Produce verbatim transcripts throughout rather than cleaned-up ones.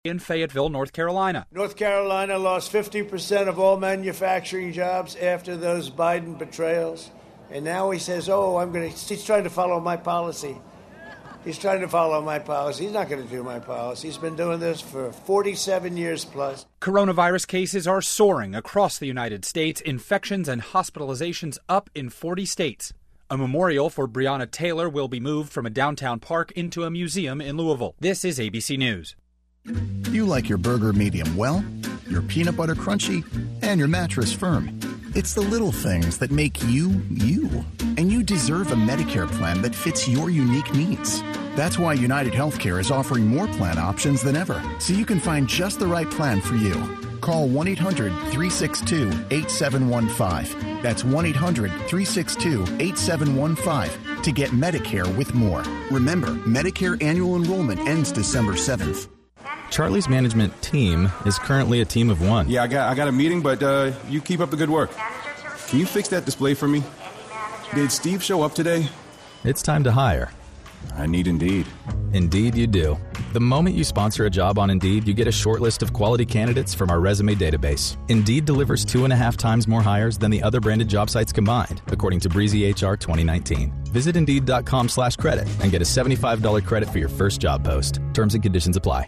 in Fayetteville, North Carolina. North Carolina lost fifty percent of all manufacturing jobs after those Biden betrayals. And now he says, oh, I'm going to, he's trying to follow my policy. He's trying to follow my policy. He's not going to do my policy. He's been doing this for forty-seven years plus. Coronavirus cases are soaring across the United States. Infections and hospitalizations up in forty states. A memorial for Breonna Taylor will be moved from a downtown park into a museum in Louisville. This is A B C News. You like your burger medium well, your peanut butter crunchy, and your mattress firm. It's the little things that make you, you. And you deserve a Medicare plan that fits your unique needs. That's why United Healthcare is offering more plan options than ever, so you can find just the right plan for you. Call one eight hundred three six two eight seven one five. That's one eight hundred three six two eight seven one five to get Medicare with more. Remember, Medicare annual enrollment ends December seventh. Charlie's management team is currently a team of one. Yeah, I got I got a meeting, but uh, you keep up the good work. Can you fix that display for me? Did Steve show up today? It's time to hire. I need Indeed. Indeed you do. The moment you sponsor a job on Indeed, you get a short list of quality candidates from our resume database. Indeed delivers two and a half times more hires than the other branded job sites combined, according to Breezy H R twenty nineteen. Visit Indeed.com slash credit and get a seventy-five dollars credit for your first job post. Terms and conditions apply.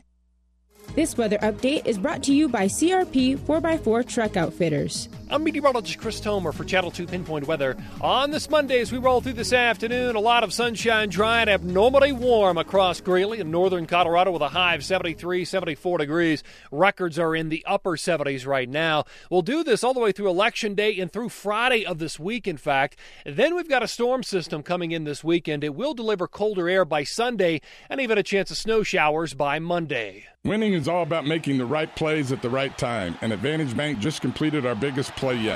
This weather update is brought to you by C R P four by four Truck Outfitters. I'm meteorologist Chris Tomer for Channel two Pinpoint Weather. On this Monday, as we roll through this afternoon, a lot of sunshine, dry and abnormally warm across Greeley and northern Colorado with a high of seventy-three, seventy-four degrees. Records are in the upper seventies right now. We'll do this all the way through Election Day and through Friday of this week, in fact. Then we've got a storm system coming in this weekend. It will deliver colder air by Sunday and even a chance of snow showers by Monday. Winning is all about making the right plays at the right time, and Advantage Bank just completed our biggest play yet.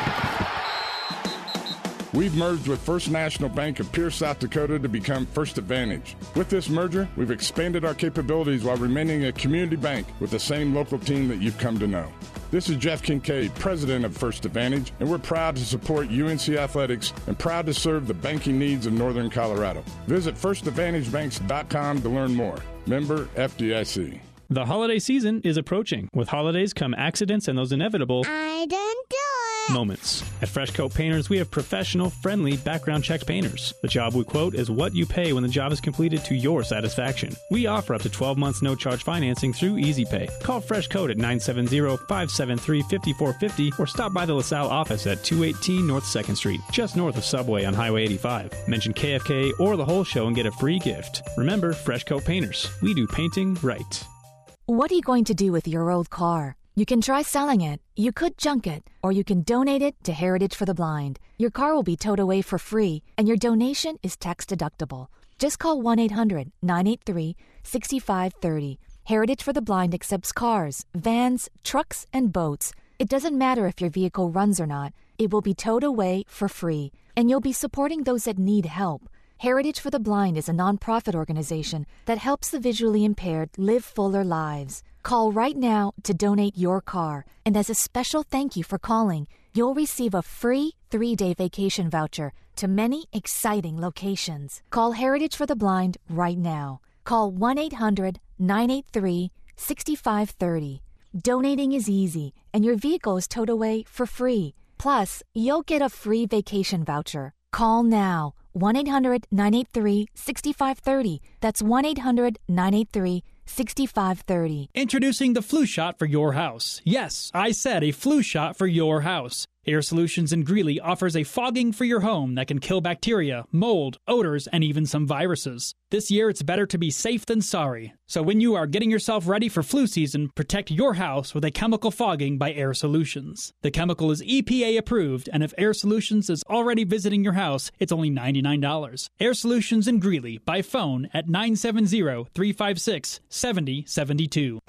We've merged with First National Bank of Pierce, South Dakota to become First Advantage. With this merger, we've expanded our capabilities while remaining a community bank with the same local team that you've come to know. This is Jeff Kincaid, president of First Advantage, and we're proud to support U N C Athletics and proud to serve the banking needs of Northern Colorado. Visit first advantage banks dot com to learn more. Member F D I C. The holiday season is approaching. With holidays come accidents and those inevitable I didn't do it. moments. At Fresh Coat Painters, we have professional, friendly, background-checked painters. The job we quote is what you pay when the job is completed to your satisfaction. We offer up to twelve months no-charge financing through Easy Pay. Call Fresh Coat at nine seven zero, five seven three, five four five zero or stop by the LaSalle office at two eighteen North second Street, just north of Subway on Highway eighty-five. Mention K F K or the whole show and get a free gift. Remember, Fresh Coat Painters. We do painting right. What are you going to do with your old car? You can try selling it, you could junk it, or you can donate it to Heritage for the Blind. Your car will be towed away for free, and your donation is tax deductible. Just call one eight hundred nine eight three six five three zero. Heritage for the Blind accepts cars, vans, trucks, and boats. It doesn't matter if your vehicle runs or not, it will be towed away for free, and you'll be supporting those that need help. Heritage for the Blind is a nonprofit organization that helps the visually impaired live fuller lives. Call right now to donate your car, and as a special thank you for calling, you'll receive a free three-day vacation voucher to many exciting locations. Call Heritage for the Blind right now. Call one eight hundred nine eight three six five three zero. Donating is easy, and your vehicle is towed away for free. Plus, you'll get a free vacation voucher. Call now. one eight hundred nine eight three six five three zero. That's one eight hundred nine eight three six five three zero. Introducing the flu shot for your house. Yes, I said a flu shot for your house. Air Solutions in Greeley offers a fogging for your home that can kill bacteria, mold, odors, and even some viruses. This year, it's better to be safe than sorry. So when you are getting yourself ready for flu season, protect your house with a chemical fogging by Air Solutions. The chemical is E P A approved, and if Air Solutions is already visiting your house, it's only ninety-nine dollars. Air Solutions in Greeley by phone at nine seven zero, three five six, seven zero seven two.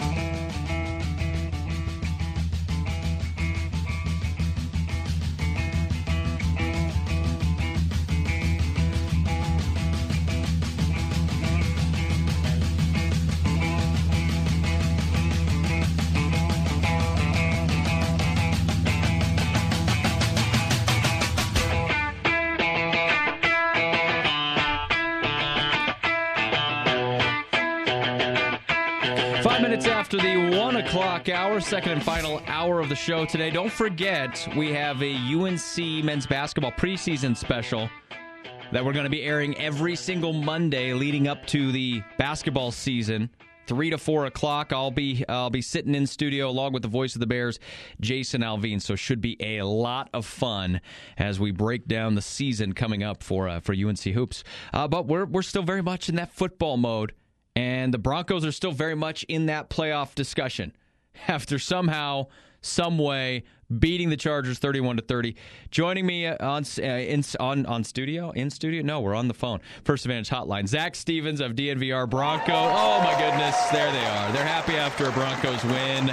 after the one o'clock hour, second and final hour of the show today. Don't forget, we have a U N C men's basketball preseason special that we're going to be airing every single Monday leading up to the basketball season. Three to four o'clock. I'll be I'll be sitting in studio along with the voice of the Bears, Jason Alvin. So should be a lot of fun as we break down the season coming up for uh, for U N C hoops. Uh, but we're we're still very much in that football mode, and the Broncos are still very much in that playoff discussion after somehow, some way, beating the Chargers thirty-one to thirty. Joining me on uh, in on on studio in studio. No, we're on the phone. First Advantage Hotline. Zach Stevens of D N V R Bronco. Oh my goodness, there they are. They're happy after a Broncos win.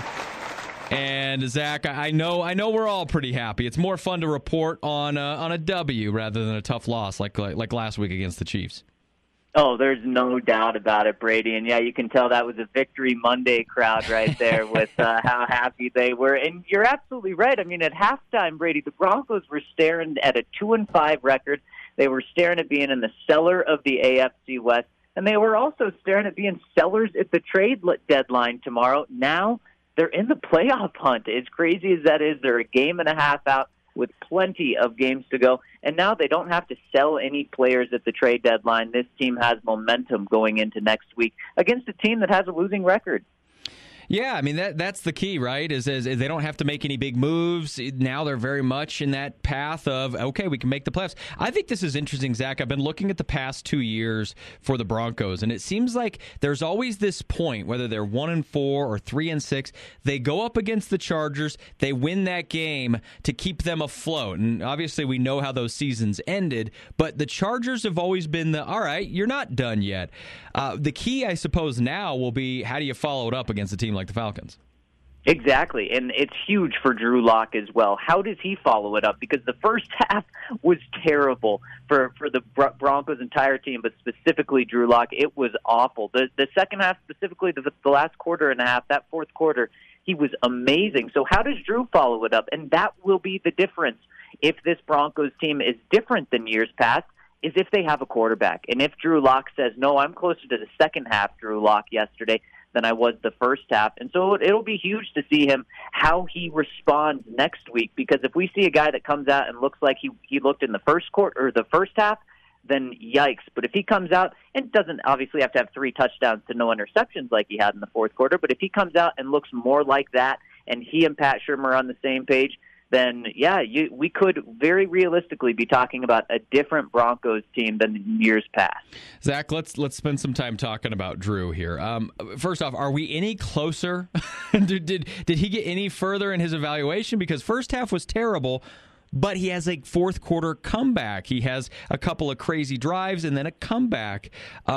And Zach, I know I know we're all pretty happy. It's more fun to report on a, on a W rather than a tough loss like, like like last week against the Chiefs. Oh, there's no doubt about it, Brady. And, yeah, you can tell that was a Victory Monday crowd right there with uh, how happy they were. And you're absolutely right. I mean, at halftime, Brady, the Broncos were staring at a two and five record. They were staring at being in the cellar of the A F C West. And they were also staring at being sellers at the trade deadline tomorrow. Now they're in the playoff hunt. As crazy as that is, they're a game and a half out with plenty of games to go. And now they don't have to sell any players at the trade deadline. This team has momentum going into next week against a team that has a losing record. Yeah, I mean, that that's the key, right, is, is, is they don't have to make any big moves. Now they're very much in that path of, okay, we can make the playoffs. I think this is interesting, Zach. I've been looking at the past two years for the Broncos, and it seems like there's always this point, whether they're one and four or three and six, they go up against the Chargers, they win that game to keep them afloat. And obviously we know how those seasons ended, but the Chargers have always been the, all right, you're not done yet. Uh, the key, I suppose, now will be how do you follow it up against a team like the Falcons? Exactly, and it's huge for Drew Lock as well. How does he follow it up? Because the first half was terrible for, for the Broncos' entire team, but specifically Drew Lock, it was awful. The the second half, specifically the, the last quarter and a half, that fourth quarter, he was amazing. So how does Drew follow it up? And that will be the difference if this Broncos team is different than years past, is if they have a quarterback. And if Drew Lock says, no, I'm closer to the second half Drew Lock yesterday than I was the first half. And so it'll be huge to see him, how he responds next week, because if we see a guy that comes out and looks like he, he looked in the first quarter or the first half, then yikes. But if he comes out and doesn't obviously have to have three touchdowns to no interceptions like he had in the fourth quarter, but if he comes out and looks more like that and he and Pat Shurmur are on the same page, then, yeah, you, we could very realistically be talking about a different Broncos team than in years past. Zach, let's let's spend some time talking about Drew here. Um, first off, are we any closer? did, did did he get any further in his evaluation? Because first half was terrible, but he has a fourth quarter comeback. He has a couple of crazy drives and then a comeback.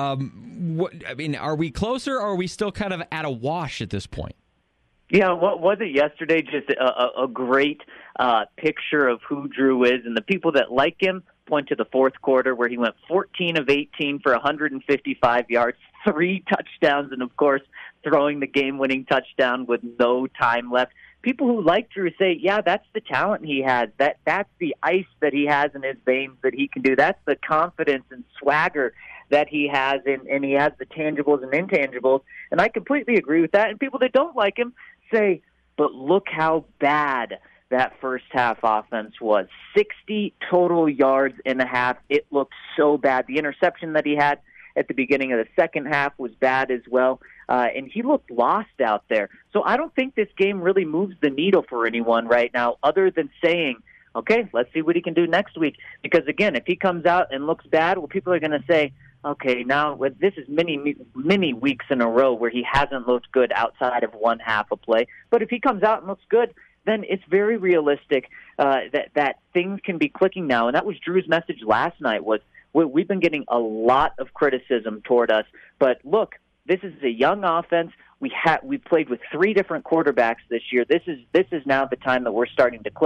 Um, what, I mean, are we closer, or are we still kind of at a wash at this point? Yeah, what was it yesterday? Just a, a, a great uh, picture of who Drew is, and the people that like him point to the fourth quarter where he went fourteen of eighteen for one hundred fifty-five yards, three touchdowns, and of course throwing the game-winning touchdown with no time left. People who like Drew say, yeah, that's the talent he has. That that's the ice that he has in his veins that he can do. That's the confidence and swagger that he has, and, and he has the tangibles and intangibles. And I completely agree with that. And people that don't like him say, but look how bad that first half offense was. sixty total yards in a half. It looked so bad. The interception that he had at the beginning of the second half was bad as well. Uh, and he looked lost out there. So I don't think this game really moves the needle for anyone right now, other than saying, okay, let's see what he can do next week. Because, again, if he comes out and looks bad, well, people are going to say, okay, now this is many, many weeks in a row where he hasn't looked good outside of one half a play. But if he comes out and looks good, then it's very realistic uh, that, that things can be clicking now. And that was Drew's message last night, was we've been getting a lot of criticism toward us. But look, this is a young offense. We ha- we played with three different quarterbacks this year. This is this is now the time that we're starting to click.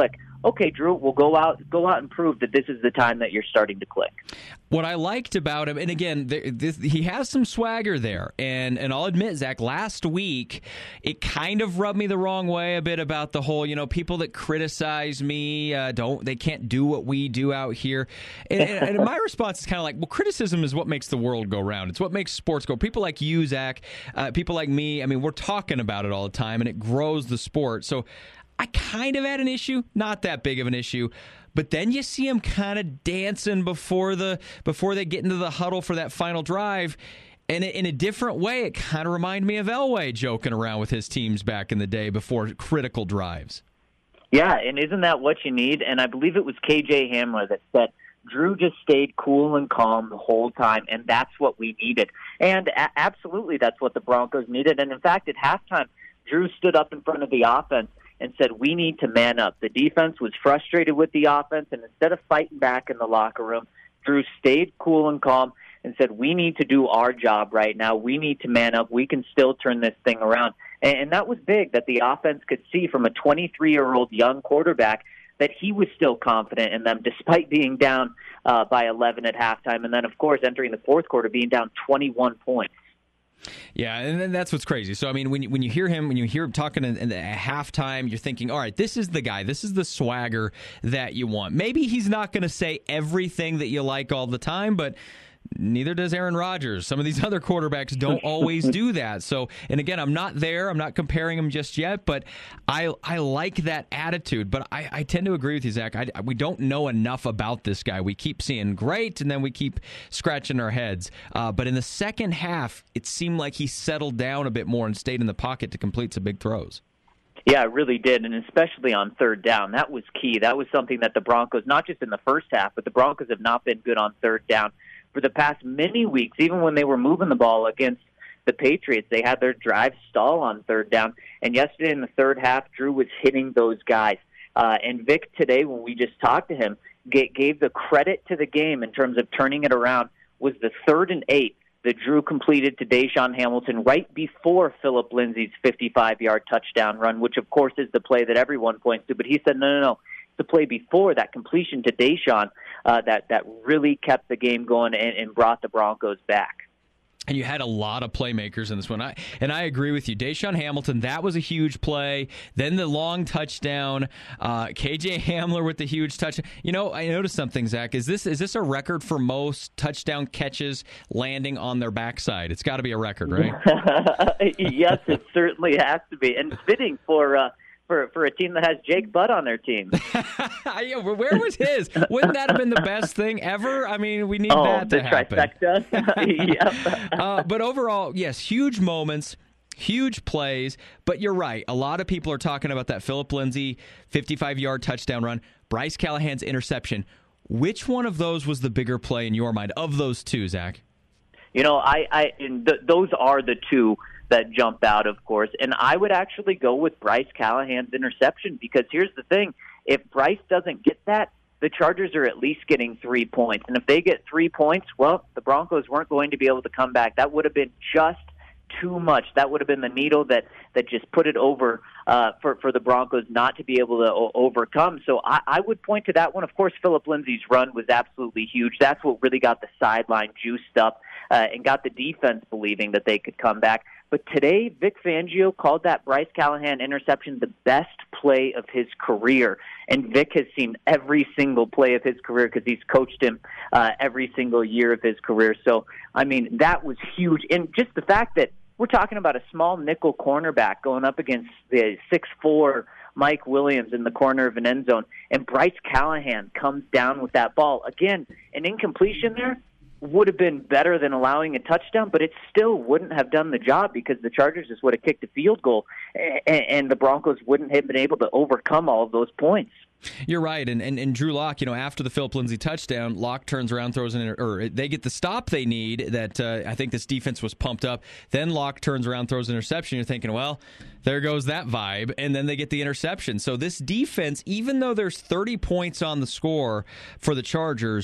okay, Drew, we'll go out, go out and prove that this is the time that you're starting to click. What I liked about him, and again, this, he has some swagger there, and and I'll admit, Zach, last week it kind of rubbed me the wrong way a bit about the whole, you know, people that criticize me uh, don't, they can't do what we do out here, and, and, and my response is kind of like, well, criticism is what makes the world go round. It's what makes sports go. People like you, Zach, uh, people like me, I mean, we're talking about it all the time, and it grows the sport. So I kind of had an issue, not that big of an issue. But then you see him kind of dancing before the before they get into the huddle for that final drive. And in a different way, it kind of reminded me of Elway joking around with his teams back in the day before critical drives. Yeah, and isn't that what you need? And I believe it was K J Hamler that said, Drew just stayed cool and calm the whole time, and that's what we needed. And a- absolutely that's what the Broncos needed. And in fact, at halftime, Drew stood up in front of the offense and said, we need to man up. The defense was frustrated with the offense, and instead of fighting back in the locker room, Drew stayed cool and calm and said, we need to do our job right now. We need to man up. We can still turn this thing around. And, and that was big, that the offense could see from a twenty-three-year-old young quarterback that he was still confident in them despite being down uh, by eleven at halftime. And then, of course, entering the fourth quarter, being down twenty-one points. Yeah, and then that's what's crazy. So, I mean, when you, when you hear him, when you hear him talking in, in the, at halftime, you're thinking, all right, this is the guy. This is the swagger that you want. Maybe he's not going to say everything that you like all the time, but neither does Aaron Rodgers. Some of these other quarterbacks don't always do that. So, and again, I'm not there. I'm not comparing them just yet, but I I like that attitude. But I, I tend to agree with you, Zach. I, we don't know enough about this guy. We keep seeing great, and then we keep scratching our heads. Uh, but in the second half, it seemed like he settled down a bit more and stayed in the pocket to complete some big throws. Yeah, it really did, and especially on third down. That was key. That was something that the Broncos, not just in the first half, but the Broncos have not been good on third down for the past many weeks. Even when they were moving the ball against the Patriots, they had their drive stall on third down. And yesterday in the third half, Drew was hitting those guys. Uh, and Vic today, when we just talked to him, g- gave the credit to the game in terms of turning it around, was the third and eight that Drew completed to Deshaun Hamilton right before Phillip Lindsay's fifty-five-yard touchdown run, which, of course, is the play that everyone points to. But he said, no, no, no. The play before that completion to Deshaun uh, that that really kept the game going and, and brought the Broncos back. And you had a lot of playmakers in this one. I, and I agree with you. Deshaun Hamilton, that was a huge play. Then the long touchdown. Uh, K J Hamler with the huge touchdown. You know, I noticed something, Zach. Is this is this a record for most touchdown catches landing on their backside? It's got to be a record, right? Yes, it certainly has to be. And fitting for uh, for for a team that has Jake Butt on their team. Yeah, where was his? Wouldn't that have been the best thing ever? I mean, we need oh, that to the happen. Trifecta. Yep. uh, but overall, yes, huge moments, huge plays. But you're right. A lot of people are talking about that Phillip Lindsay fifty-five-yard touchdown run, Bryce Callahan's interception. Which one of those was the bigger play in your mind of those two, Zach? You know, I, I and th- those are the two that jump out, of course. And I would actually go with Bryce Callahan's interception because here's the thing. If Bryce doesn't get that, the Chargers are at least getting three points. And if they get three points, well, the Broncos weren't going to be able to come back. That would have been just too much. That would have been the needle that, that just put it over uh, for, for the Broncos not to be able to o- overcome. So I, I would point to that one. Of course, Phillip Lindsay's run was absolutely huge. That's what really got the sideline juiced up uh, and got the defense believing that they could come back. But today, Vic Fangio called that Bryce Callahan interception the best play of his career. And Vic has seen every single play of his career because he's coached him uh, every single year of his career. So, I mean, that was huge. And just the fact that we're talking about a small nickel cornerback going up against the six foot four Mike Williams in the corner of an end zone, and Bryce Callahan comes down with that ball. Again, an incompletion there would have been better than allowing a touchdown, but it still wouldn't have done the job because the Chargers just would have kicked a field goal, and the Broncos wouldn't have been able to overcome all of those points. You're right, and, and and Drew Lock, you know, after the Phillip Lindsay touchdown, Lock turns around, throws in, or they get the stop they need. That uh, I think this defense was pumped up. Then Lock turns around, throws an interception. You're thinking, well, there goes that vibe, and then they get the interception. So this defense, even though there's thirty points on the score for the Chargers,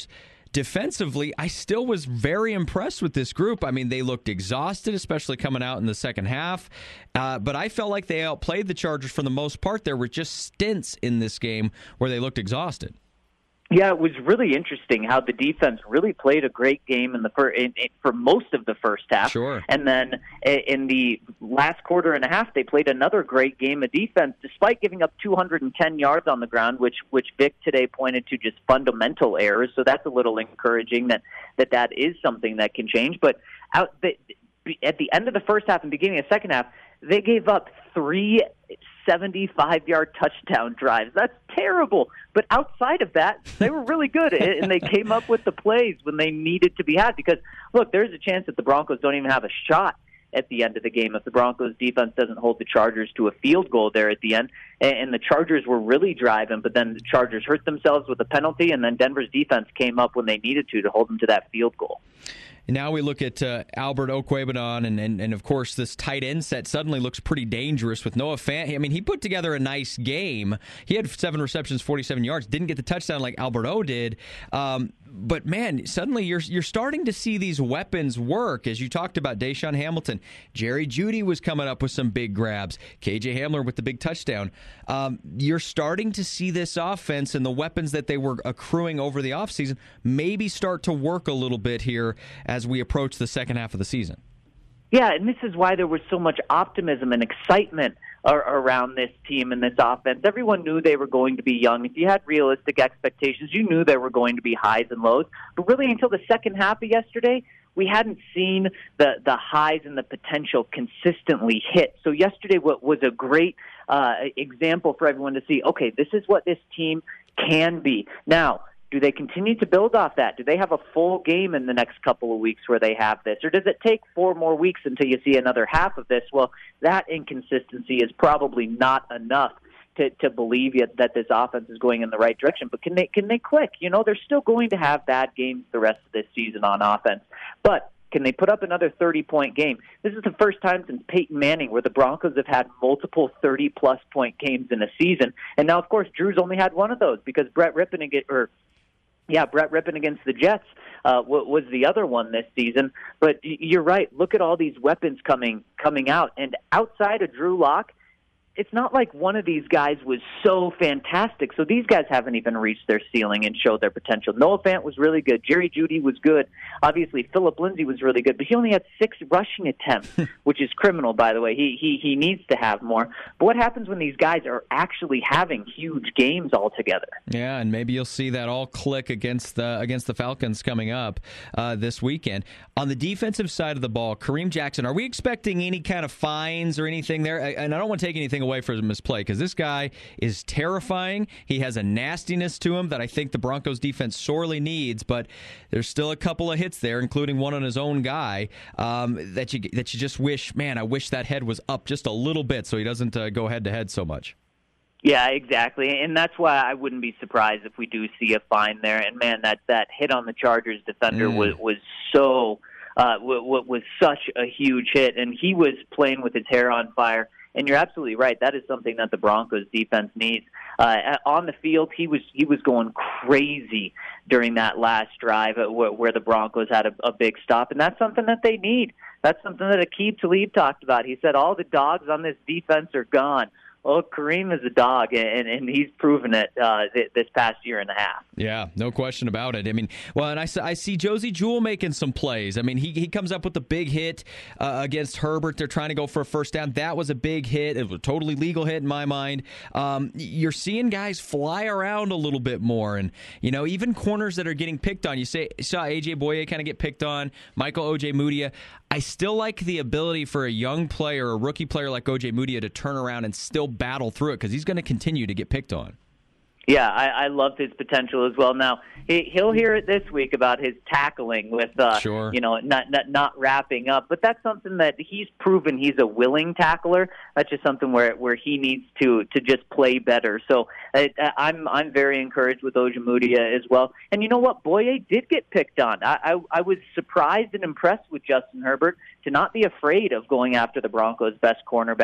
defensively, I still was very impressed with this group. I mean, they looked exhausted, especially coming out in the second half. Uh, but I felt like they outplayed the Chargers for the most part. There were just stints in this game where they looked exhausted. Yeah, it was really interesting how the defense really played a great game in the fir- in, in, for most of the first half. Sure. And then in the last quarter and a half, they played another great game of defense, despite giving up two hundred ten yards on the ground, which which Vic today pointed to just fundamental errors. So that's a little encouraging that that, that is something that can change. But out the, at the end of the first half and beginning of the second half, they gave up three seventy-five-yard touchdown drives. That's terrible. But outside of that, they were really good, and they came up with the plays when they needed to be had. Because, look, there's a chance that the Broncos don't even have a shot at the end of the game if the Broncos defense doesn't hold the Chargers to a field goal there at the end. And the Chargers were really driving, but then the Chargers hurt themselves with a penalty, and then Denver's defense came up when they needed to to hold them to that field goal. And now we look at uh, Albert Okwuegbunam, and, and and of course this tight end set suddenly looks pretty dangerous with Noah Fant. I mean, he put together a nice game. He had seven receptions, forty-seven yards. Didn't get the touchdown like Albert O did. Um, but man, suddenly you're you're starting to see these weapons work. As you talked about, Deshaun Hamilton, Jerry Jeudy was coming up with some big grabs. K J Hamler with the big touchdown. Um, you're starting to see this offense and the weapons that they were accruing over the offseason maybe start to work a little bit here as we approach the second half of the season. Yeah, and this is why there was so much optimism and excitement ar- around this team and this offense. Everyone knew they were going to be young. If you had realistic expectations, you knew there were going to be highs and lows. But really, until the second half of yesterday, we hadn't seen the, the highs and the potential consistently hit. So yesterday was a great uh, example for everyone to see, okay, this is what this team can be. Now, do they continue to build off that? Do they have a full game in the next couple of weeks where they have this? Or does it take four more weeks until you see another half of this? Well, that inconsistency is probably not enough to, to believe yet that this offense is going in the right direction. But can they can they click? You know, they're still going to have bad games the rest of this season on offense. But can they put up another thirty-point game? This is the first time since Peyton Manning where the Broncos have had multiple thirty-plus point games in a season. And now, of course, Drew's only had one of those because Brett Rippon against, or yeah, Brett Rippon against the Jets uh, was the other one this season. But you're right. Look at all these weapons coming coming out. And outside of Drew Lock, it's not like one of these guys was so fantastic. So these guys haven't even reached their ceiling and showed their potential. Noah Fant was really good. Jerry Jeudy was good. Obviously, Phillip Lindsay was really good, but he only had six rushing attempts, which is criminal, by the way. He he he needs to have more. But what happens when these guys are actually having huge games altogether? Yeah, and maybe you'll see that all click against the against the Falcons coming up uh, this weekend. On the defensive side of the ball, Kareem Jackson, are we expecting any kind of fines or anything there? And I don't want to take anything away from his play because this guy is terrifying. He has a nastiness to him that I think the Broncos defense sorely needs, but there's still a couple of hits there, including one on his own guy, um, that you that you just wish, man, I wish that head was up just a little bit so he doesn't uh, go head-to-head so much. Yeah, exactly, and that's why I wouldn't be surprised if we do see a fine there. And, man, that, that hit on the Chargers defender mm. was, was so uh, w- w- was such a huge hit, and he was playing with his hair on fire. And you're absolutely right. That is something that the Broncos defense needs. Uh, on the field, he was he was going crazy during that last drive where, where the Broncos had a, a big stop, and that's something that they need. That's something that Aqib Talib talked about. He said all the dogs on this defense are gone. Well, Kareem is a dog, and, and he's proven it uh, this past year and a half. Yeah, no question about it. I mean, well, and I, I see Josie Jewell making some plays. I mean, he he comes up with a big hit uh, against Herbert. They're trying to go for a first down. That was a big hit. It was a totally legal hit in my mind. Um, you're seeing guys fly around a little bit more, and you know, even corners that are getting picked on. You say saw A J Boye kind of get picked on. Michael Ojemudia. I still like the ability for a young player, a rookie player like Ojemudia, to turn around and still battle through it because he's going to continue to get picked on. Yeah, I, I loved his potential as well. Now he, he'll hear it this week about his tackling with, uh, sure. you know, not, not not wrapping up. But that's something that he's proven he's a willing tackler. That's just something where where he needs to to just play better. So I, I'm I'm very encouraged with Ojemudia as well. And you know what, Boye did get picked on. I, I I was surprised and impressed with Justin Herbert to not be afraid of going after the Broncos' best cornerback.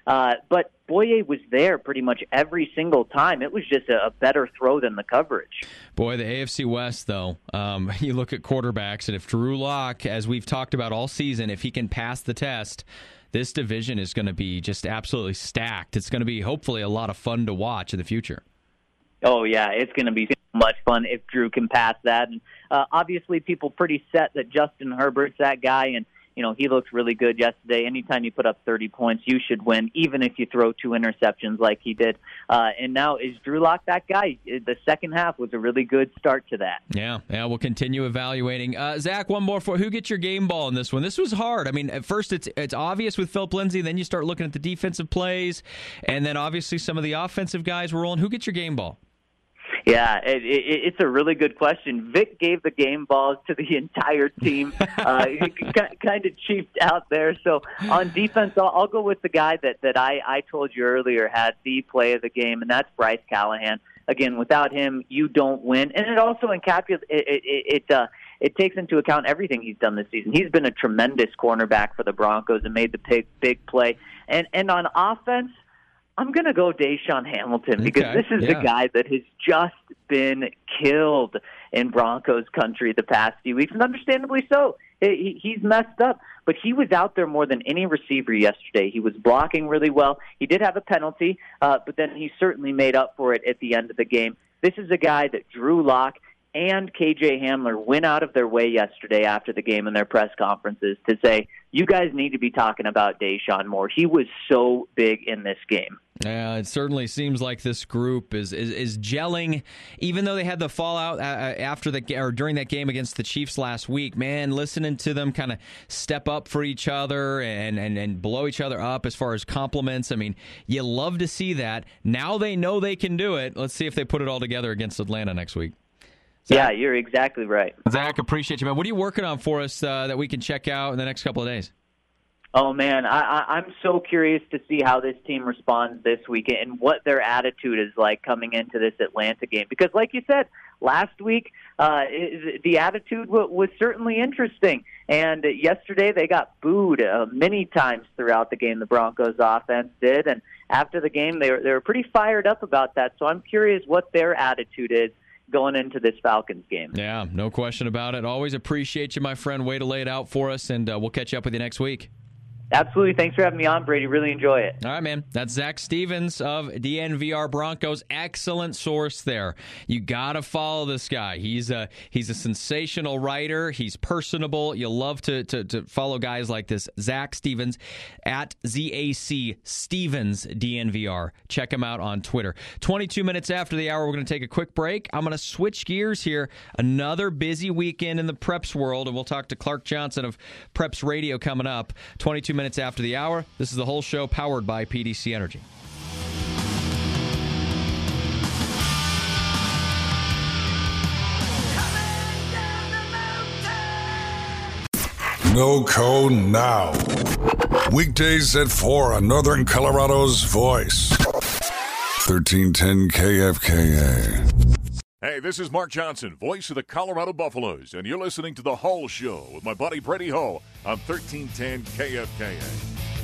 Uh, but Boye was there pretty much every single time. It was just a, a better throw than the coverage. Boy, the A F C West, though, um, you look at quarterbacks, and if Drew Lock, as we've talked about all season, if he can pass the test, this division is going to be just absolutely stacked. It's going to be hopefully a lot of fun to watch in the future. Oh, yeah, it's going to be much fun if Drew can pass that. And uh, obviously people pretty set that Justin Herbert's that guy, and you know, he looked really good yesterday. Anytime you put up thirty points, you should win, even if you throw two interceptions like he did. Uh, and now, is Drew Lock that guy? The second half was a really good start to that. Yeah, yeah, we'll continue evaluating. Uh, Zach, one more for who gets your game ball in this one? This was hard. I mean, at first it's it's obvious with Philip Lindsay, then you start looking at the defensive plays, and then obviously some of the offensive guys were rolling. Who gets your game ball? Yeah, it, it, it's a really good question. Vic gave the game balls to the entire team. Uh, he kind of cheaped out there. So on defense, I'll, I'll go with the guy that, that I, I told you earlier had the play of the game, and that's Bryce Callahan. Again, without him, you don't win. And it also encapsulates it. It, it, it, uh, it takes into account everything he's done this season. He's been a tremendous cornerback for the Broncos and made the big, big play. And and on offense, I'm going to go Deshaun Hamilton because okay, this is yeah. the guy that has just been killed in Broncos country the past few weeks, and understandably so. He, he's messed up, but he was out there more than any receiver yesterday. He was blocking really well. He did have a penalty, uh, but then he certainly made up for it at the end of the game. This is a guy that Drew Lock and K J Hamler went out of their way yesterday after the game in their press conferences to say, you guys need to be talking about Deshaun more. He was so big in this game. Yeah, it certainly seems like this group is, is, is gelling, even though they had the fallout uh, after the or during that game against the Chiefs last week. Man, listening to them kind of step up for each other and, and, and blow each other up as far as compliments. I mean, you love to see that. Now they know they can do it. Let's see if they put it all together against Atlanta next week. Zach, yeah, you're exactly right. Zach, appreciate you, man. What are you working on for us uh, that we can check out in the next couple of days? Oh, man, I, I, I'm so curious to see how this team responds this week and what their attitude is like coming into this Atlanta game. Because like you said, last week, uh, the attitude w- was certainly interesting. And yesterday they got booed uh, many times throughout the game, the Broncos offense did. And after the game, they were, they were pretty fired up about that. So I'm curious what their attitude is going into this Falcons game. Yeah, no question about it. Always appreciate you, my friend. Way to lay it out for us, and uh, we'll catch up with you next week. Absolutely. Thanks for having me on, Brady. Really enjoy it. All right, man. That's Zach Stevens of D N V R Broncos. Excellent source there. You got to follow this guy. He's a he's a sensational writer. He's personable. You love to, to, to follow guys like this. Zach Stevens at Z A C Stevens D N V R. Check him out on Twitter. twenty-two minutes after the hour, we're going to take a quick break. I'm going to switch gears here. Another busy weekend in the Preps world, and we'll talk to Clark Johnson of Preps Radio coming up. twenty-two minutes after the hour. This is the whole show powered by P D C Energy. No code now. Weekdays at four on Northern Colorado's Voice. thirteen ten K F K A. Hey, this is Mark Johnson, voice of the Colorado Buffaloes, and you're listening to The Hull Show with my buddy Brady Hull on thirteen ten K F K A.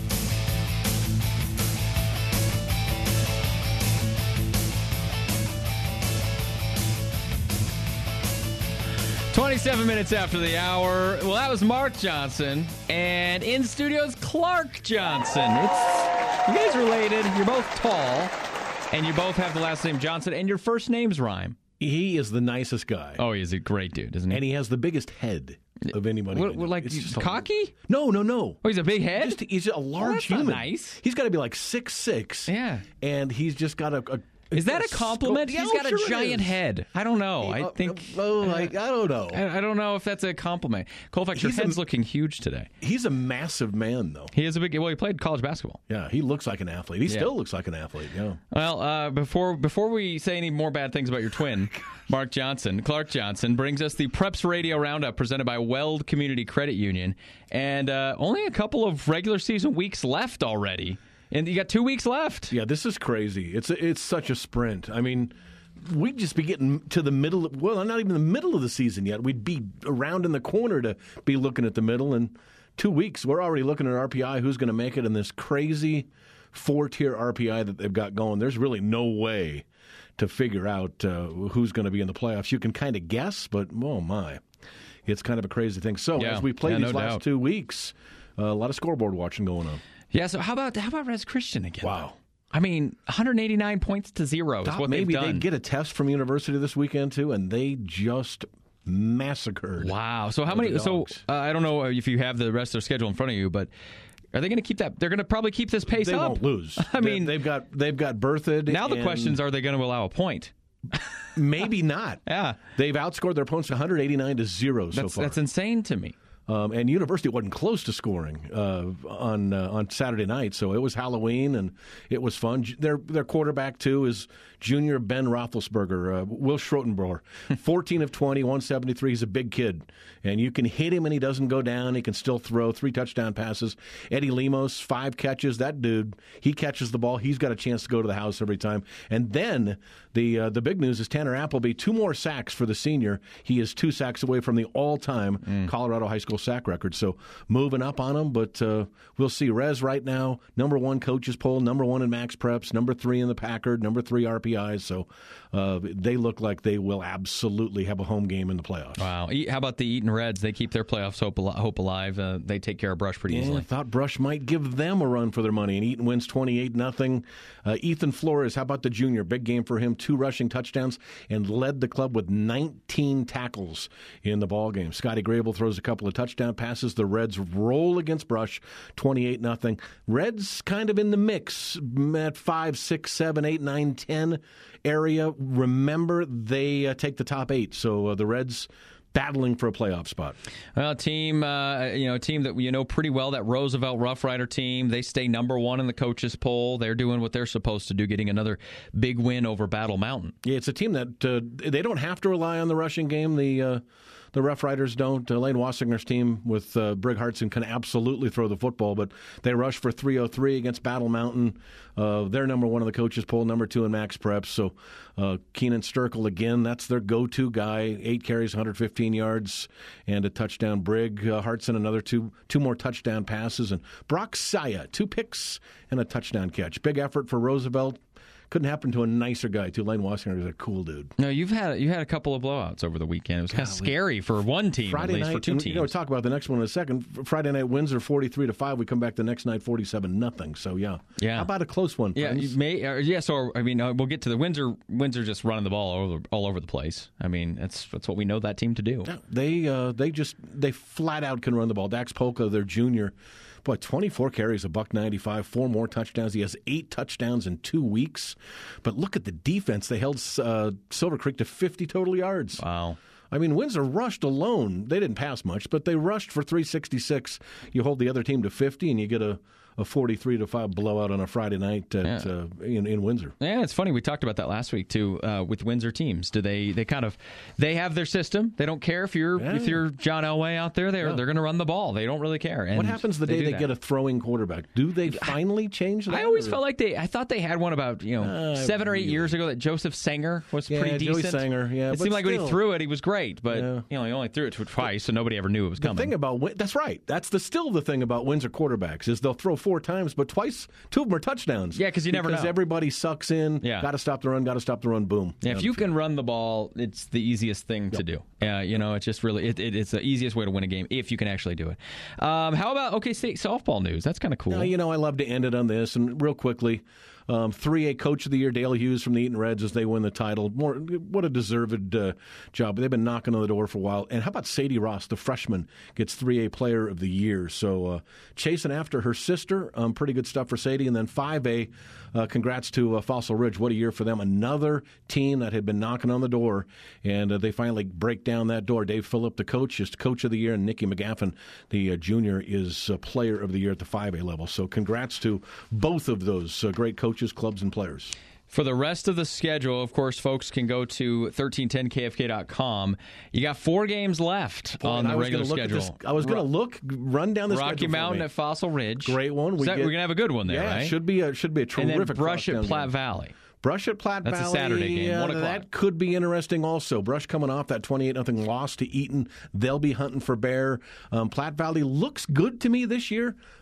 twenty-seven minutes after the hour. Well, that was Mark Johnson, and in studio is Clark Johnson. It's you guys related. You're both tall, and you both have the last name Johnson, and your first names rhyme. He is the nicest guy. Oh, he's a great dude, isn't he? And he has the biggest head of anybody. What, what, like it's just cocky? A, no, no, no. Oh, he's a big head? Just, he's a large oh, that's human. Not nice. He's got to be like six six. Yeah. And he's just got a... a Is that a compliment? Scope. He's Yeah, got sure a giant head. I don't know. I think. Oh, uh, I, I don't know. I, I don't know if that's a compliment. Colfax, your head's a, looking huge today. He's a massive man, though. He is a big. Well, he played college basketball. Yeah, he looks like an athlete. He yeah. still looks like an athlete. Yeah. Well, uh, before before we say any more bad things about your twin, Mark Johnson, Clark Johnson brings us the Preps Radio Roundup presented by Weld Community Credit Union, and uh, only a couple of regular season weeks left already. And you got two weeks left. Yeah, this is crazy. It's a, it's such a sprint. I mean, we'd just be getting to the middle. Of, well, not even the middle of the season yet. We'd be around in the corner to be looking at the middle. In two weeks, we're already looking at R P I. Who's going to make it in this crazy four-tier R P I that they've got going, there's really no way to figure out uh, who's going to be in the playoffs. You can kind of guess, but, oh, my. It's kind of a crazy thing. So yeah. as we play yeah, these no last doubt. two weeks, uh, a lot of scoreboard watching going on. Yeah, so how about how about Res Christian again? Wow. I mean, one hundred eighty-nine points to zero is Thought what maybe they've done. they get a test from University this weekend, too, and they just massacred. Wow. So how many? So uh, I don't know if you have the rest of their schedule in front of you, but are they going to keep that? They're going to probably keep this pace they up. They won't lose. I mean, they've got they've got Berthoud. Now the question is, are they going to allow a point? Maybe not. Yeah. They've outscored their opponents one hundred eighty-nine to zero that's, so far. That's insane to me. Um, and University wasn't close to scoring uh, on uh, on Saturday night, so it was Halloween and it was fun. Their their quarterback too is junior Ben Roethlisberger, uh, Will Schrotenbauer, fourteen of twenty, one seventy-three. He's a big kid, and you can hit him and he doesn't go down. He can still throw three touchdown passes. Eddie Lemos, five catches. That dude, he catches the ball. He's got a chance to go to the house every time. And then the uh, the big news is Tanner Appleby, two more sacks for the senior. He is two sacks away from the all-time mm. Colorado high school sack record. So moving up on him, but uh, we'll see. Rez right now, number one coaches poll, number one in Max Preps, number three in the Packard, number three R P Is. So uh, they look like they will absolutely have a home game in the playoffs. Wow. How about the Eaton Reds? They keep their playoffs hope, al- hope alive. Uh, they take care of Brush pretty yeah, easily. I thought Brush might give them a run for their money, and Eaton wins twenty-eight nothing. Uh, Ethan Flores, how about the junior? Big game for him, two rushing touchdowns, and led the club with nineteen tackles in the ball game. Scotty Grable throws a couple of touchdown passes. The Reds roll against Brush, twenty-eight nothing. Reds kind of in the mix at five, six, seven, eight, nine, ten area. Remember, they uh, take the top eight, so uh, the Reds battling for a playoff spot. Well, a team, uh, you know, a team that you know pretty well, that Roosevelt Rough Rider team. They stay number one in the coaches poll. They're doing what they're supposed to do, getting another big win over Battle Mountain. Yeah, it's a team that uh, they don't have to rely on the rushing game. The uh, the Rough Riders don't. Uh, Lane Wassinger's team with uh, Brig Hartson can absolutely throw the football, but they rush for three oh three against Battle Mountain. Uh, they're number one in the coaches poll, number two in Max Preps. So uh, Keenan Sturkle, again, that's their go-to guy. Eight carries, one hundred fifteen yards, and a touchdown. Brig uh, Hartson, another two two more touchdown passes. And Brock Saya, two picks and a touchdown catch. Big effort for Roosevelt. Couldn't happen to a nicer guy, too. Lane Wassinger is a cool dude. No, you've had you had a couple of blowouts over the weekend. It was kind of scary for one team, Friday at least night, for two and, teams. You know, we'll talk about the next one in a second. Friday night, Windsor forty-three to five. We come back the next night, forty-seven nothing. So yeah, yeah. How about a close one? Yeah, friends? you may. Uh, yeah. So I mean, uh, we'll get to the Windsor. Windsor just running the ball all over, all over the place. I mean, that's that's what we know that team to do. Yeah, they uh, they just they flat out can run the ball. Dax Polka, their junior. Boy, twenty-four carries, a buck ninety-five, four more touchdowns. He has eight touchdowns in two weeks. But look at the defense. They held uh, Silver Creek to fifty total yards. Wow. I mean, Windsor rushed alone. They didn't pass much, but they rushed for three sixty-six. You hold the other team to fifty, and you get a, a forty-three to five blowout on a Friday night at, yeah. uh, in, in Windsor. Yeah, it's funny. We talked about that last week too uh, with Windsor teams. Do they? They kind of they have their system. They don't care if you're yeah. if you're John Elway out there. They're yeah. they're going to run the ball. They don't really care. And what happens the they day they that. get a throwing quarterback? Do they finally change that? I always or? felt like they. I thought they had one about you know uh, seven or eight really. years ago that Joseph Sanger was yeah, pretty Joey decent. Sanger, yeah, it but seemed like still. when he threw it, he was great, but Yeah. you know he only threw it twice, so nobody ever knew it was The coming. thing about Win- that's right. That's the still the thing about Windsor quarterbacks is they'll throw four times, but twice, two of them are touchdowns. Yeah, 'cause you never because know. everybody sucks in. Yeah. Got to stop the run. Got to stop the run. Boom. Yeah, if you can run the ball, it's the easiest thing yep. to do. Uh, you know, it's just really it, it, it's the easiest way to win a game if you can actually do it. Um, how about OK State softball news? That's kind of cool. Now, you know, I love to end it on this, and real quickly. Um, three A Coach of the Year, Dale Hughes from the Eaton Reds as they win the title. More, what a deserved uh, job. They've been knocking on the door for a while. And how about Sadie Ross, the freshman, gets three A Player of the Year. So uh, chasing after her sister, um, pretty good stuff for Sadie. And then five A, uh, congrats to uh, Fossil Ridge. What a year for them. Another team that had been knocking on the door, and uh, they finally break down that door. Dave Phillip, the coach, is Coach of the Year, and Nikki McGaffin, the uh, junior, is uh, Player of the Year at the five A level. So congrats to both of those uh, great coaches. Clubs and players. For the rest of the schedule, of course, folks can go to thirteen ten K F K dot com. You got four games left Boy, on the regular schedule. This, I was going to look, run down the Rocky schedule. Mountain at Fossil Ridge. Great one. We that, get, we're going to have a good one there, yeah, right? should be a should be a terrific. And then Brush at Platte game. Valley. Brush at Platte That's Valley. That's a Saturday game, one uh, o'clock. That could be interesting also. Brush coming off that twenty-eight nothing loss to Eaton. They'll be hunting for Bear. Um, Platte Valley looks good to me this year.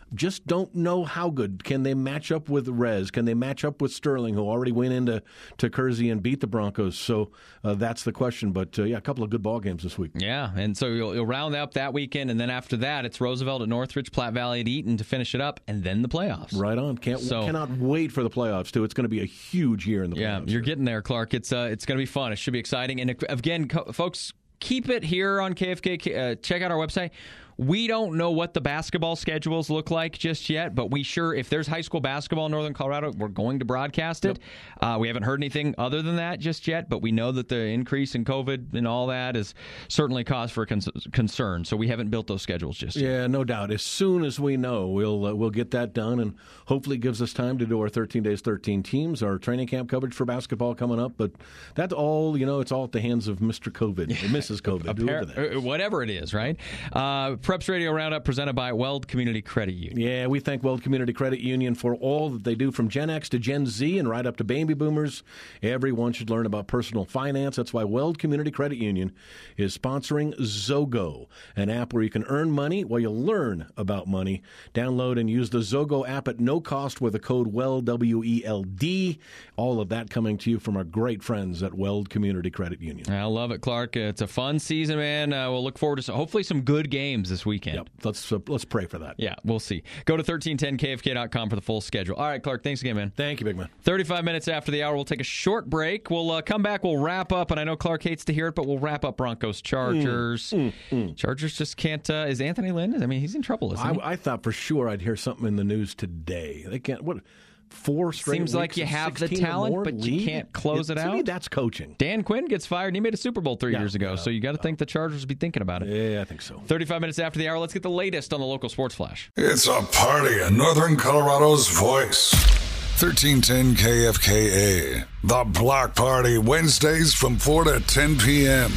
just don't know how good. Can they match up with Rez? Can they match up with Sterling, who already went into to Kersey and beat the Broncos? So uh, that's the question. But, uh, yeah, a couple of good ball games this week. Yeah, and so you'll, you'll round up that weekend, and then after that, it's Roosevelt at Northridge, Platte Valley at Eaton to finish it up, and then the playoffs. Right on. Can't so, cannot wait for the playoffs, too. It's going to be a huge year in the playoffs. Yeah, you're getting there, Clark. It's uh, it's going to be fun. It should be exciting. And again, co- folks, keep it here on K F K. Uh, check out our website. We don't know what the basketball schedules look like just yet, but we sure, if there's high school basketball in Northern Colorado, we're going to broadcast it. Yep. Uh, we haven't heard anything other than that just yet, but we know that the increase in COVID and all that is certainly cause for con- concern, so we haven't built those schedules just yet. Yeah, no doubt. As soon as we know, we'll uh, we'll get that done, and hopefully it gives us time to do our thirteen days, thirteen teams, our training camp coverage for basketball coming up, but that's all, you know, it's all at the hands of Mister COVID, or Missus COVID. Appar- whatever it is, right? Uh, Preps Radio Roundup presented by Weld Community Credit Union. Yeah, we thank Weld Community Credit Union for all that they do from Gen X to Gen Z and right up to baby boomers. Everyone should learn about personal finance. That's why Weld Community Credit Union is sponsoring Zogo, an app where you can earn money while you learn about money. Download and use the Zogo app at no cost with the code WELD, W E L D. All of that coming to you from our great friends at Weld Community Credit Union. I love it, Clark. It's a fun season, man. Uh, we'll look forward to some, hopefully some good games this weekend. Yep. Let's uh, let's pray for that. Yeah, we'll see. Go to thirteen ten K F K dot com for the full schedule. All right, Clark, thanks again, man. Thank you, big man. thirty-five minutes after the hour, we'll take a short break. We'll uh, come back. We'll wrap up, and I know Clark hates to hear it, but we'll wrap up Broncos Chargers. Mm, mm, mm. Chargers just can't. Uh, is Anthony Lynn? I mean, he's in trouble, isn't he? I, I thought for sure I'd hear something in the news today. They can't. What? Four straight Seems like you have the talent, but you can't close it, it out. To me, that's coaching. Dan Quinn gets fired, and he made a Super Bowl three yeah, years ago, no, so you got to no. think the Chargers would be thinking about it. Yeah, I think so. thirty-five minutes after the hour, let's get the latest on the local sports flash. It's a party in Northern Colorado's voice. thirteen ten K F K A, The Block Party, Wednesdays from four to ten p.m.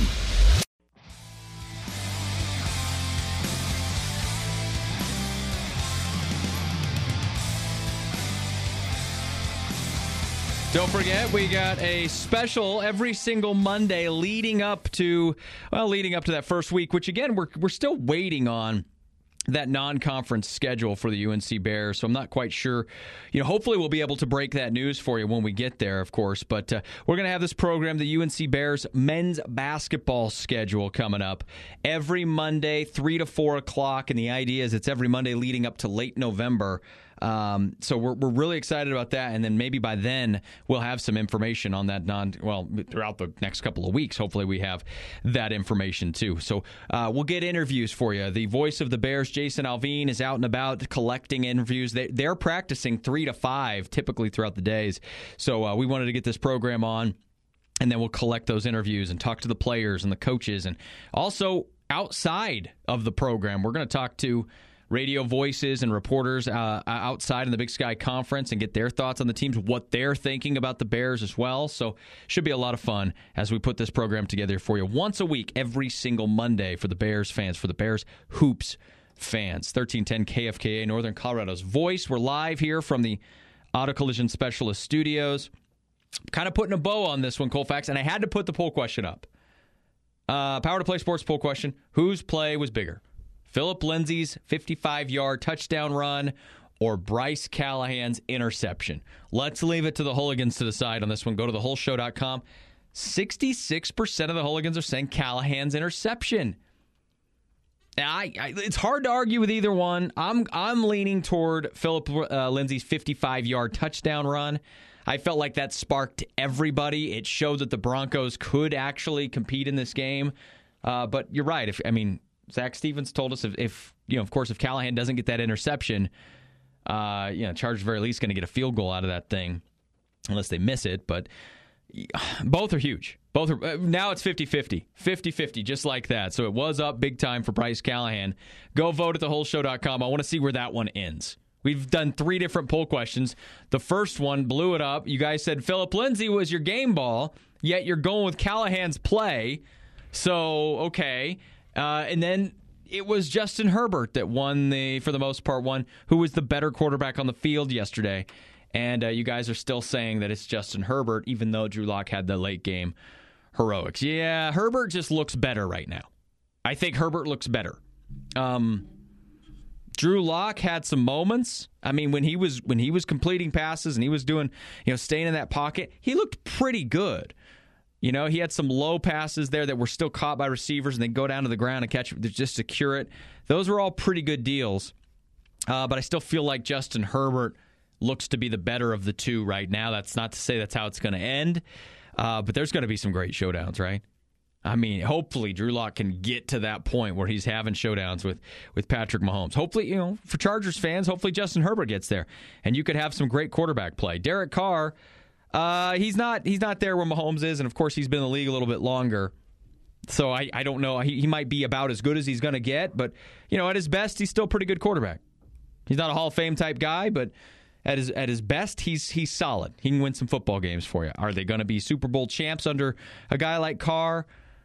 Don't forget, we got a special every single Monday leading up to, well, leading up to that first week, which, again, we're we're still waiting on that non-conference schedule for the U N C Bears, so I'm not quite sure. You know, hopefully we'll be able to break that news for you when we get there, of course, but uh, we're going to have this program, the U N C Bears men's basketball schedule, coming up every Monday, three to four o'clock, and the idea is it's every Monday leading up to late November. Um, so we're we're really excited about that, and then maybe by then we'll have some information on that non well throughout the next couple of weeks. Hopefully we have that information too. So uh, we'll get interviews for you. The voice of the Bears, Jason Alvin, is out and about collecting interviews. They, they're practicing three to five typically throughout the days. So uh, we wanted to get this program on, and then we'll collect those interviews and talk to the players and the coaches, and also outside of the program, we're going to talk to radio voices and reporters uh, outside in the Big Sky Conference and get their thoughts on the teams, what they're thinking about the Bears as well. So should be a lot of fun as we put this program together for you once a week, every single Monday for the Bears fans, for the Bears Hoops fans. thirteen ten K F K A, Northern Colorado's voice. We're live here from the Auto Collision Specialist Studios. Kind of putting a bow on this one, Colfax, and I had to put the poll question up. Uh, Power to Play Sports poll question: whose play was bigger? Philip Lindsay's fifty-five-yard touchdown run or Bryce Callahan's interception? Let's leave it to the hooligans to decide on this one. Go to the whole show dot com. sixty-six percent of the hooligans are saying Callahan's interception. I, I, it's hard to argue with either one. I'm I'm leaning toward Philip uh, Lindsay's fifty-five-yard touchdown run. I felt like that sparked everybody. It showed that the Broncos could actually compete in this game. Uh, but you're right. If I mean, Zach Stevens told us if, if you know, of course, if Callahan doesn't get that interception, uh, you know, Chargers very least going to get a field goal out of that thing, unless they miss it. But both are huge. Both are, uh, now it's fifty-fifty. fifty-fifty, just like that. So it was up big time for Bryce Callahan. Go vote at the whole show dot com. I want to see where that one ends. We've done three different poll questions. The first one blew it up. You guys said Philip Lindsay was your game ball, yet you're going with Callahan's play. So, okay. Uh, and then it was Justin Herbert that won the, for the most part, won, who was the better quarterback on the field yesterday. And uh, you guys are still saying that it's Justin Herbert, even though Drew Lock had the late game heroics. Yeah, Herbert just looks better right now. I think Herbert looks better. Um, Drew Lock had some moments. I mean, when he was when he was completing passes and he was doing, you know, staying in that pocket, he looked pretty good. You know, he had some low passes there that were still caught by receivers and they go down to the ground and catch it just to cure it. Those were all pretty good deals. Uh, but I still feel like Justin Herbert looks to be the better of the two right now. That's not to say that's how it's going to end. Uh, but there's going to be some great showdowns, right? I mean, hopefully Drew Lock can get to that point where he's having showdowns with, with Patrick Mahomes. Hopefully, you know, for Chargers fans, hopefully Justin Herbert gets there, and you could have some great quarterback play. Derek Carr, uh, he's not he's not there where Mahomes is, and of course he's been in the league a little bit longer. So I, I don't know. He, he might be about as good as he's going to get, but you know, at his best, he's still a pretty good quarterback. He's not a Hall of Fame type guy, but at his at his best, he's he's solid. He can win some football games for you. Are they going to be Super Bowl champs under a guy like Carr?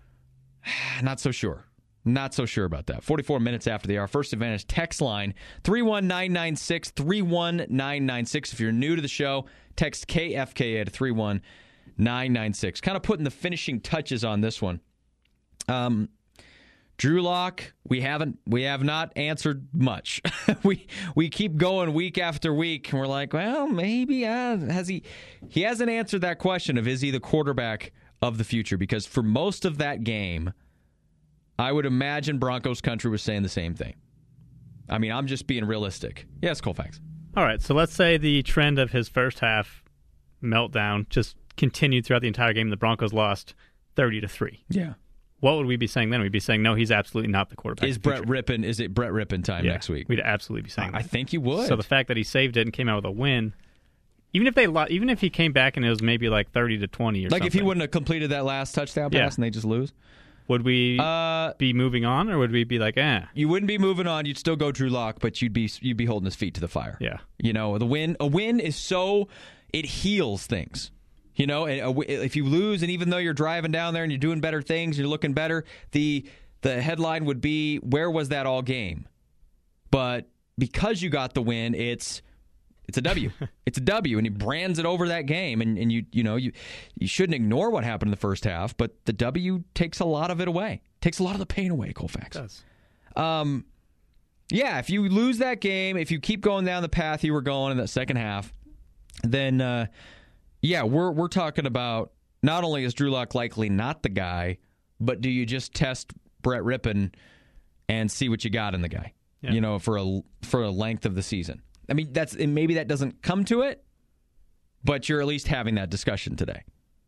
Not so sure. Not so sure about that. forty-four minutes after the hour. First Advantage text line, three one nine nine six, three one nine nine six. If you're new to the show, text K F K A to three one nine nine six. Kind of putting the finishing touches on this one. Um, Drew Lock, we haven't, we have not answered much. we we keep going week after week, and we're like, well, maybe uh, has he? He hasn't answered that question of is he the quarterback of the future, because for most of that game, I would imagine Broncos country was saying the same thing. I mean, I'm just being realistic. Yes, Colfax. All right, so let's say the trend of his first half meltdown just continued throughout the entire game. The Broncos lost thirty to three. Yeah. What would we be saying then? We'd be saying, no, he's absolutely not the quarterback. Is Brett Rippon, is it Brett Rippon time yeah, next week? We'd absolutely be saying I, that. I think you would. So the fact that he saved it and came out with a win, even if they, even if he came back and it was maybe like thirty to twenty or like something. Like if he wouldn't have completed that last touchdown pass yeah. and they just lose? Would we uh, be moving on, or would we be like, eh? You wouldn't be moving on. You'd still go Drew Lock, but you'd be you'd be holding his feet to the fire. Yeah. You know, the win a win is so it heals things. You know, and if you lose, and even though you're driving down there and you're doing better things, you're looking better, the the headline would be, where was that all game? But because you got the win, it's it's a W. It's a W, and he brands it over that game. And, and you you know, you you shouldn't ignore what happened in the first half, but the W takes a lot of it away. Takes a lot of the pain away, Colfax. It does. Um, yeah, if you lose that game, if you keep going down the path you were going in that second half, then uh, yeah, we're we're talking about not only is Drew Lock likely not the guy, but do you just test Brett Rippon and see what you got in the guy? Yeah. You know, for a for a length of the season. I mean, that's and maybe that doesn't come to it, but you're at least having that discussion today.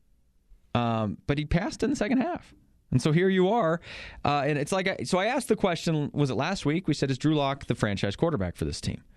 Um, but he passed in the second half. And so here you are. Uh, and it's like, I, so I asked the question, was it last week? We said, is Drew Lock the franchise quarterback for this team?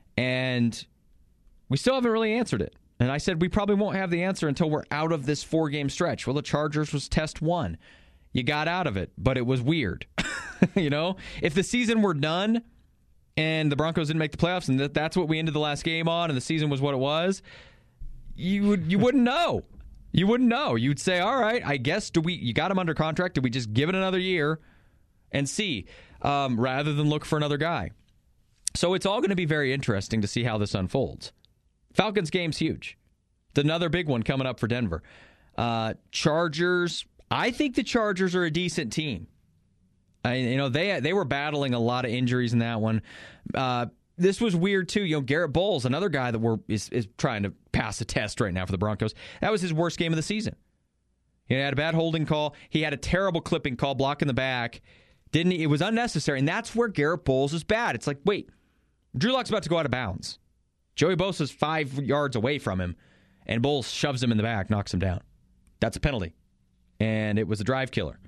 And we still haven't really answered it. And I said, we probably won't have the answer until we're out of this four-game stretch. Well, the Chargers was test one. You got out of it, but it was weird. You know, if the season were done and the Broncos didn't make the playoffs and that, that's what we ended the last game on and the season was what it was, you would, you wouldn't know. You wouldn't know. You'd say, all right, I guess do we? You got him under contract. Do we just give it another year and see um, rather than look for another guy? So it's all going to be very interesting to see how this unfolds. Falcons game's huge. It's another big one coming up for Denver. Uh, Chargers. I think the Chargers are a decent team. I, you know, they they were battling a lot of injuries in that one. Uh, this was weird, too. You know, Garrett Bowles, another guy that we're, is, is trying to pass a test right now for the Broncos. That was his worst game of the season. He had a bad holding call. He had a terrible clipping call, blocking the back. Didn't he? It was unnecessary, and that's where Garrett Bowles is bad. It's like, wait, Drew Lock's about to go out of bounds. Joey Bosa's five yards away from him, and Bowles shoves him in the back, knocks him down. That's a penalty, and it was a drive killer.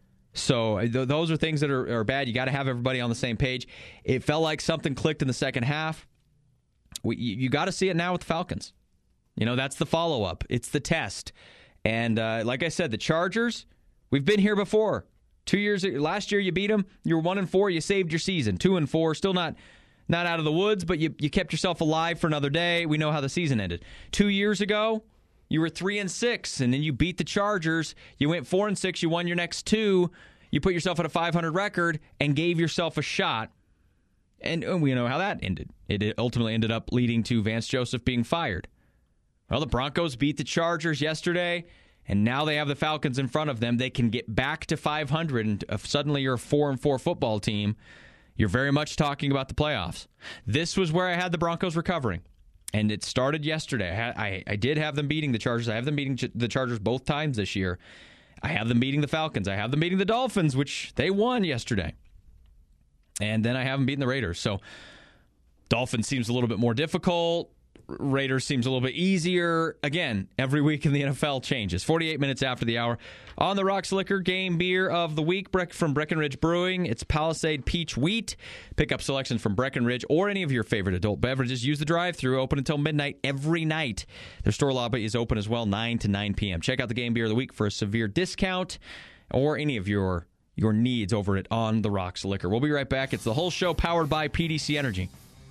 So th- those are things that are, are bad. You got to have everybody on the same page. It felt like something clicked in the second half. We, you you got to see it now with the Falcons. You know, that's the follow-up. It's the test. And uh, like I said, the Chargers, we've been here before. Two years last year, you beat them. You were one and four. You saved your season. Two and four, still not not out of the woods, but you you kept yourself alive for another day. We know how the season ended. Two years ago, you were three and six, and then you beat the Chargers. You went four and six. You won your next two. You put yourself at a five hundred record and gave yourself a shot. And, and we know how that ended. It ultimately ended up leading to Vance Joseph being fired. Well, the Broncos beat the Chargers yesterday, and now they have the Falcons in front of them. They can get back to five hundred, and if suddenly you're a four and four football team, you're very much talking about the playoffs. This was where I had the Broncos recovering, and it started yesterday. I, had, I, I did have them beating the Chargers. I have them beating the Chargers both times this year. I have them beating the Falcons. I have them beating the Dolphins, which they won yesterday. And then I have them beating the Raiders. So Dolphins seems a little bit more difficult. Raiders seems a little bit easier. Again, every week in the N F L changes. forty-eight minutes after the hour. On the Rocks Liquor Game Beer of the Week from Breckenridge Brewing. It's Palisade Peach Wheat. Pick up selections from Breckenridge or any of your favorite adult beverages. Use the drive-thru. Open until midnight every night. Their store lobby is open as well, nine to nine p.m. Check out the Game Beer of the Week for a severe discount or any of your, your needs over at On the Rocks Liquor. We'll be right back. It's the whole show powered by P D C Energy.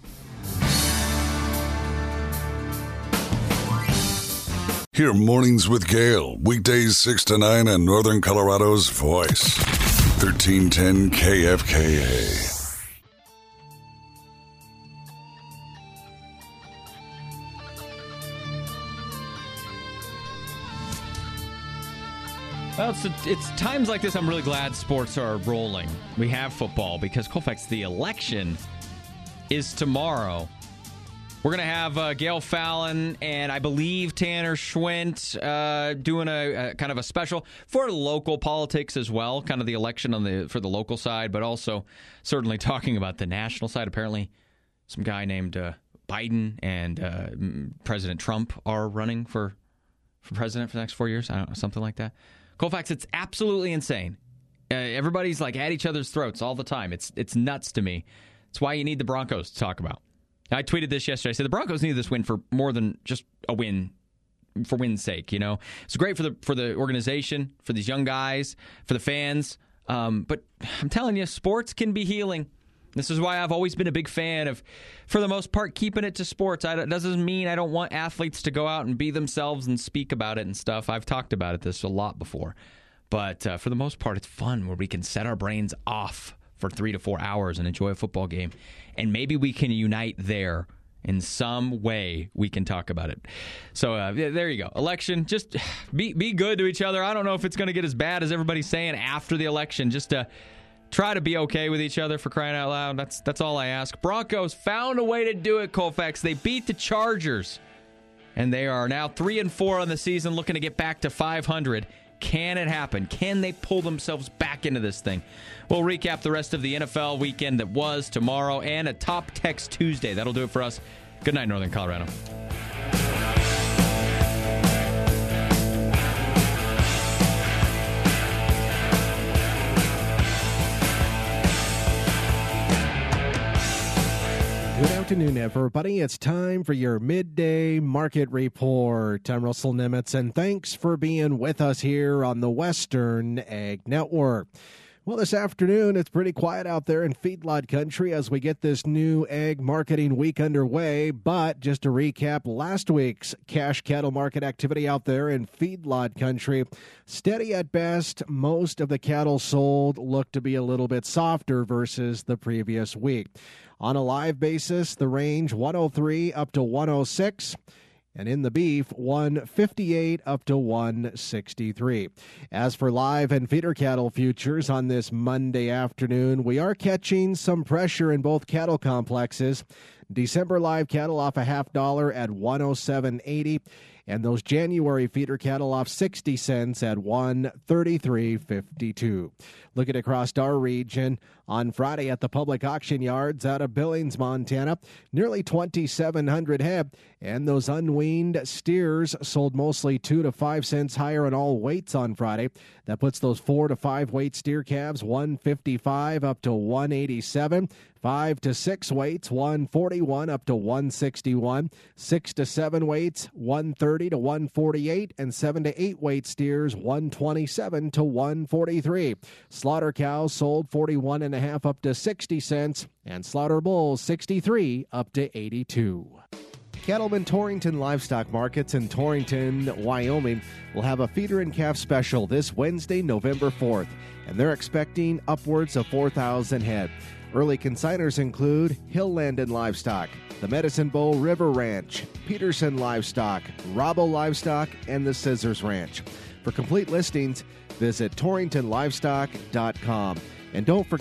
Hear Mornings with Gale, weekdays six to nine on Northern Colorado's Voice, thirteen ten K F K A. Well, it's, it's times like this I'm really glad sports are rolling. We have football because, Colfax, the election is tomorrow. We're going to have uh, Gail Fallon and I believe Tanner Schwint uh, doing a, a kind of a special for local politics as well, kind of the election on the for the local side, but also certainly talking about the national side. Apparently, some guy named uh, Biden and uh, President Trump are running for, for president for the next four years. I don't know, something like that. Colfax, it's absolutely insane. Uh, everybody's like at each other's throats all the time. It's it's nuts to me. It's why you need the Broncos to talk about. I tweeted this yesterday. I said the Broncos need this win for more than just a win, for win's sake. You know, it's great for the for the organization, for these young guys, for the fans. Um, but I'm telling you, sports can be healing. This is why I've always been a big fan of, for the most part, keeping it to sports. I, it doesn't mean I don't want athletes to go out and be themselves and speak about it and stuff. I've talked about it this a lot before. But uh, for the most part, it's fun where we can set our brains off for three to four hours and enjoy a football game. And maybe we can unite there in some way. We can talk about it. So uh, yeah, there you go. Election, just be be good to each other. I don't know if it's going to get as bad as everybody's saying after the election. Just to try to be okay with each other, for crying out loud. That's that's all I ask. Broncos found a way to do it, Colfax. They beat the Chargers. And they are now three and four on the season, looking to get back to five hundred. Can it happen? Can they pull themselves back into this thing? We'll recap the rest of the N F L weekend that was tomorrow and a Top Text Tuesday. That'll do it for us. Good night, Northern Colorado. Good afternoon, everybody. It's time for your midday market report. I'm Russell Nimitz, and thanks for being with us here on the Western Ag Network. Well, this afternoon, it's pretty quiet out there in feedlot country as we get this new ag marketing week underway. But just to recap last week's cash cattle market activity out there in feedlot country, steady at best. Most of the cattle sold look to be a little bit softer versus the previous week. On a live basis, the range one oh three up to one oh six. And in the beef, one fifty-eight up to one sixty-three. As for live and feeder cattle futures on this Monday afternoon, we are catching some pressure in both cattle complexes. December live cattle off a half dollar at one oh seven eighty. And those January feeder cattle off sixty cents at one thirty-three fifty-two. Looking across our region, on Friday at the public auction yards out of Billings, Montana, nearly twenty-seven hundred head, and those unweaned steers sold mostly two to five cents higher in all weights on Friday. That puts those four to five weight steer calves one fifty-five up to one eighty-seven. Five to six weights, one forty-one up to one sixty-one. Six to seven weights, one thirty to one forty-eight. And seven to eight weight steers, one twenty-seven to one forty-three. Slaughter cows sold forty-one and a half up to sixty cents. And slaughter bulls sixty-three up to eighty-two. Cattlemen Torrington Livestock Markets in Torrington, Wyoming will have a feeder and calf special this Wednesday, November fourth. And they're expecting upwards of four thousand head. Early consigners include Hill-Landon Livestock, the Medicine Bow River Ranch, Peterson Livestock, Robbo Livestock, and the Scissors Ranch. For complete listings, visit torrington livestock dot com. And don't forget,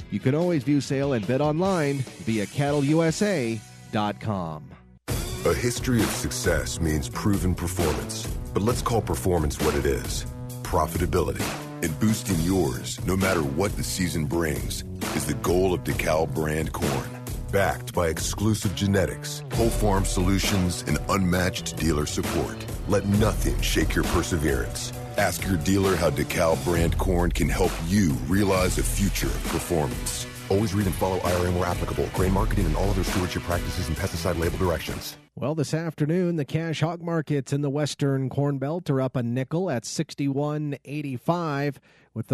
You can always view sale and bid online via cattle U S A dot com. A history of success means proven performance. But let's call performance what it is. Profitability. And boosting yours, no matter what the season brings, is the goal of DeKalb brand corn. Backed by exclusive genetics, whole farm solutions, and unmatched dealer support. Let nothing shake your perseverance. Ask your dealer how DeKalb brand corn can help you realize a future of performance. Always read and follow I R M where applicable. Grain marketing and all other stewardship practices and pesticide label directions. Well, this afternoon, the cash hog markets in the Western Corn Belt are up a nickel at sixty-one eighty-five, with the